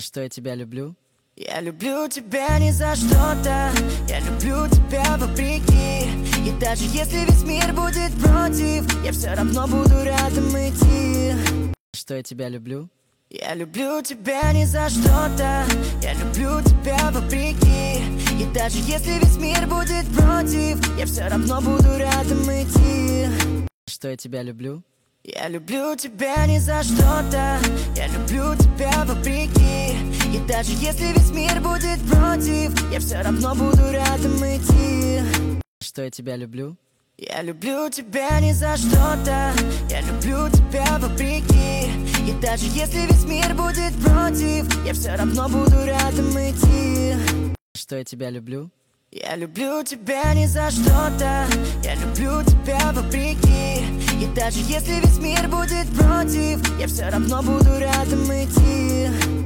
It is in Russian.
Что я тебя люблю? Я люблю тебя не за что-то, я люблю тебя вопреки. И даже если весь мир будет против, я все равно буду рядом идти. Что я тебя люблю? Я люблю тебя не за что-то, я люблю тебя вопреки. И даже если весь мир будет против, я все равно буду рядом идти. Что я тебя люблю? Я люблю тебя не за что-то, я люблю тебя вопреки. И даже если весь мир будет против, я все равно буду рядом идти. Что я тебя люблю? Я люблю тебя не за что-то, я люблю тебя вопреки. И даже если весь мир будет против, я все равно буду рядом идти. Что я тебя люблю? Я люблю тебя не за что-то, я люблю тебя вопреки. И даже если весь мир будет против, я все равно буду рядом идти.